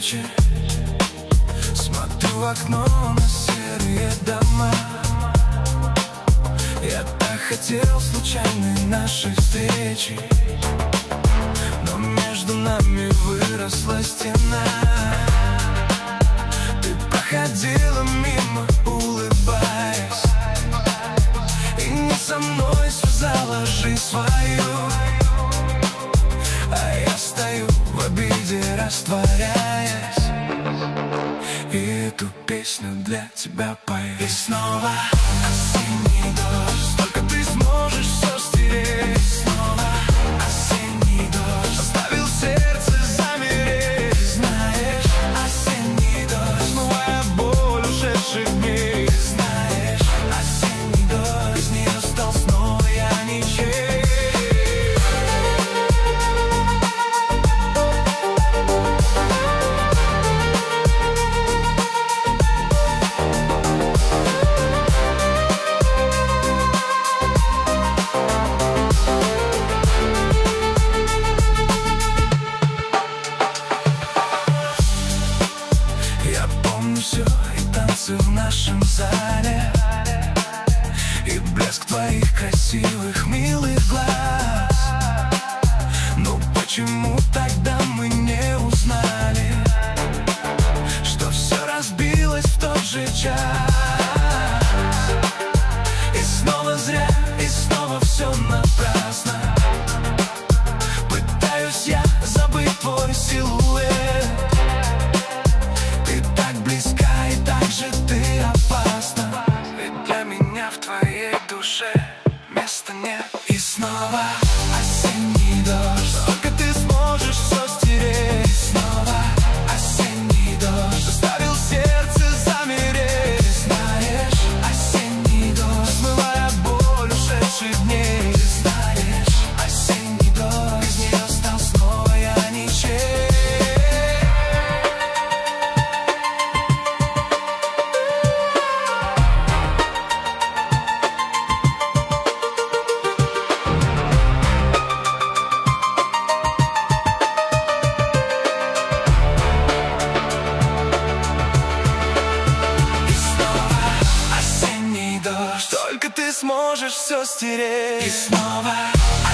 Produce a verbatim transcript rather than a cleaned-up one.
встречи. Смотрю в окно на серые дома. Я так хотел случайной нашей встречи, но между нами выросла стена. Ты проходила мимо, улыбаясь, и не со мной связала жизнь свою. А я стою в обиде, растворяясь, и эту песню для тебя пою. И снова осенний дождь, только ты сможешь все стереть. Снова осенний дождь заставил сердце замереть. Знаешь, осенний дождь, смывая боль ушедших дней. Знаешь, осенний дождь, без нее стал снова я ничей. Все и танцы в нашем зале, и блеск твоих красивых, милых глаз. Но почему тогда мы не узнали, что все разбилось в тот же час? И снова зря, и снова все напрасно. Пытаюсь я забыть твой силуэт. Близка и так же ты опасна, ведь для меня в твоей душе места нет. И снова осенний дождь, только ты сможешь все стереть. Снова осенний дождь заставил сердце замереть. Знаешь, осенний дождь, смывая боль ушедших дней. Знаешь, осенний дождь, без нее стал снова я ничей. Только ты сможешь все стереть. И снова